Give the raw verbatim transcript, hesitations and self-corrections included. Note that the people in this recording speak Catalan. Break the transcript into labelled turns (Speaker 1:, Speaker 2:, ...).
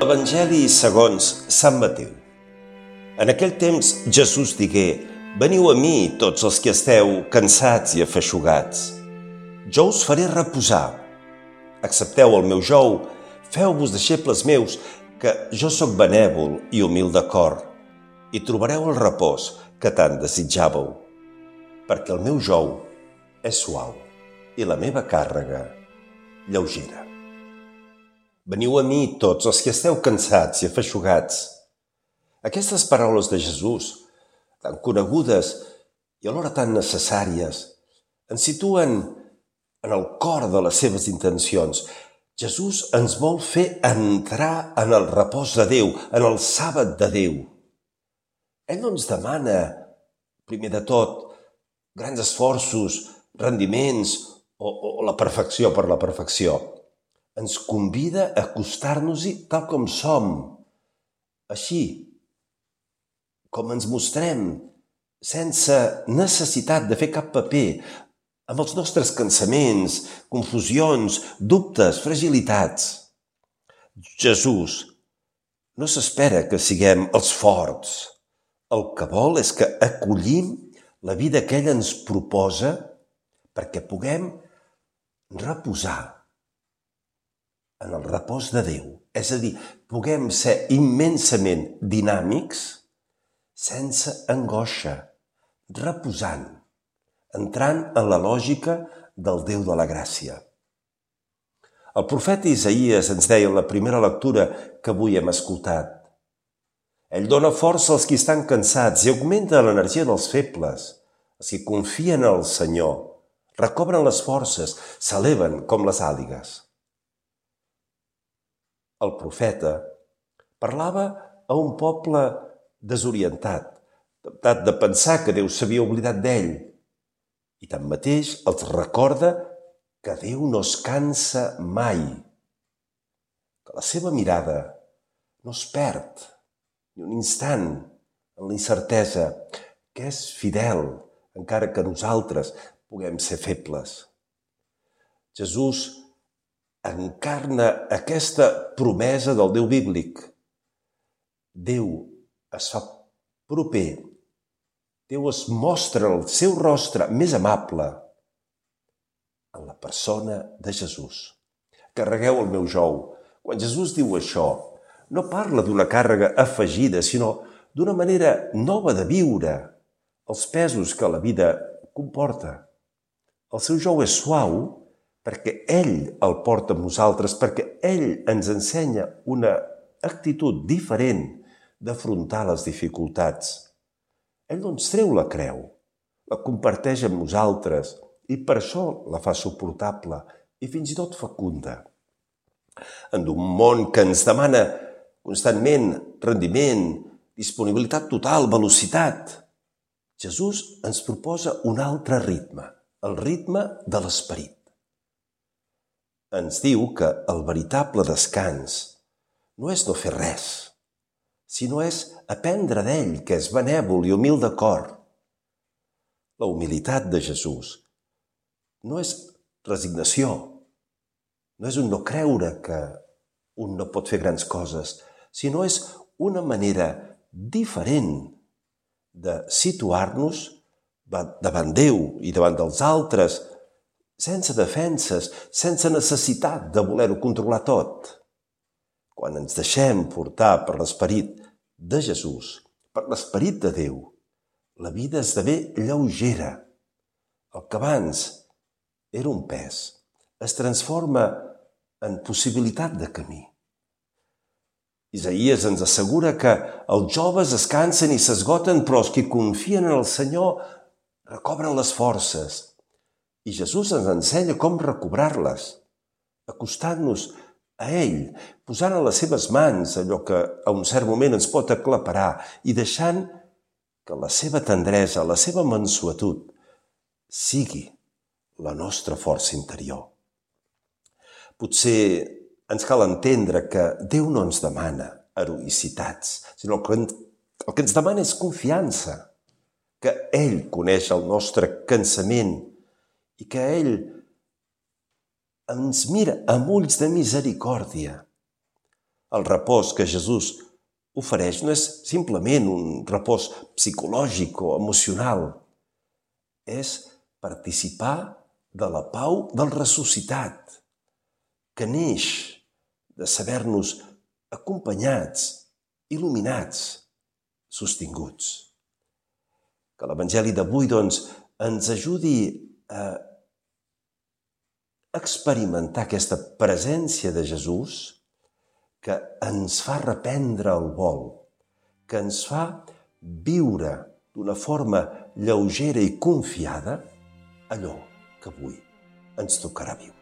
Speaker 1: Evangeli segons Sant Mateu. En aquell temps Jesús digué: Veniu a mi, tots els que esteu cansats i afeixugats. Jo us faré reposar. Accepteu el meu jou, feu-vos deixebles meus, que jo sóc benèvol i humil de cor, i trobareu el repòs que tant desitjàveu. Perquè el meu jou és suau i la meva càrrega lleugera. Veniu a mi, tots els que esteu cansats i afeixugats. Aquestes paraules de Jesús, tan conegudes i alhora tan necessàries, ens situen en el cor de les seves intencions. Jesús ens vol fer entrar en el repòs de Déu, en el sàbat de Déu. Ell no ens demana, primer de tot, grans esforços, rendiments o, o la perfecció per la perfecció. Ens convida a acostar-nos-hi tal com som, així com ens mostrem, sense necessitat de fer cap paper, amb els nostres cansaments, confusions, dubtes, fragilitats. Jesús no s'espera que siguem els forts. El que vol és que acollim la vida que ell ens proposa perquè puguem reposar en el repòs de Déu. És a dir, puguem ser immensament dinàmics sense angoixa, reposant, entrant en la lògica del Déu de la gràcia. El profeta Isaïes ens deia en la primera lectura que avui hem escoltat: Ell dona força als qui estan cansats i augmenta l'energia dels febles. Els que confien en el Senyor recobren les forces, s'eleven com les àligues. El profeta parlava a un poble desorientat, temptat de pensar que Déu s'havia oblidat d'ell, i tanmateix els recorda que Déu no es cansa mai, que la seva mirada no es perd ni un instant en la incertesa, que és fidel, encara que nosaltres puguem ser febles. Jesús encarna aquesta promesa del Déu bíblic. Déu es fa proper, Déu es mostra el seu rostre més amable en la persona de Jesús. Carregueu el meu jou. Quan Jesús diu això, no parla d'una càrrega afegida, sinó d'una manera nova de viure els pesos que la vida comporta. El seu jou és suau perquè ell el porta amb nosaltres, perquè ell ens ensenya una actitud diferent d'afrontar les dificultats. Ell no ens treu la creu, la comparteix amb nosaltres i per això la fa suportable i fins i tot fecunda. En un món que ens demana constantment rendiment, disponibilitat total, velocitat, Jesús ens proposa un altre ritme, el ritme de l'esperit. Ens diu que el veritable descans no és no fer res, sinó és aprendre d'ell, que és benèvol i humil de cor. La humilitat de Jesús no és resignació, no és un no creure que un no pot fer grans coses, sinó és una manera diferent de situar-nos davant Déu i davant dels altres, sense defenses, sense necessitat de voler-ho controlar tot. Quan ens deixem portar per l'esperit de Jesús, per l'esperit de Déu, la vida esdevé lleugera. El que abans era un pes es transforma en possibilitat de camí. Isaïes ens assegura que els joves es cansen i s'esgoten, però els que confien en el Senyor recobren les forces. I Jesús ens ensenya com recobrar-les, acostant-nos a ell, posant a les seves mans allò que a un cert moment ens pot aclaparar i deixant que la seva tendresa, la seva mansuetud sigui la nostra força interior. Potser ens cal entendre que Déu no ens demana heroïcitats, sinó que el que ens demana és confiança, que ell coneix el nostre cansament i que ell ens mira amb ulls de misericòrdia. El repòs que Jesús ofereix no és simplement un repòs psicològic o emocional, és participar de la pau del ressuscitat, que neix de saber-nos acompanyats, il·luminats, sostinguts. Que l'Evangeli d'avui, doncs, ens ajudi a experimentar aquesta presència de Jesús que ens fa reprendre el vol, que ens fa viure d'una forma lleugera i confiada allò que avui ens tocarà viure.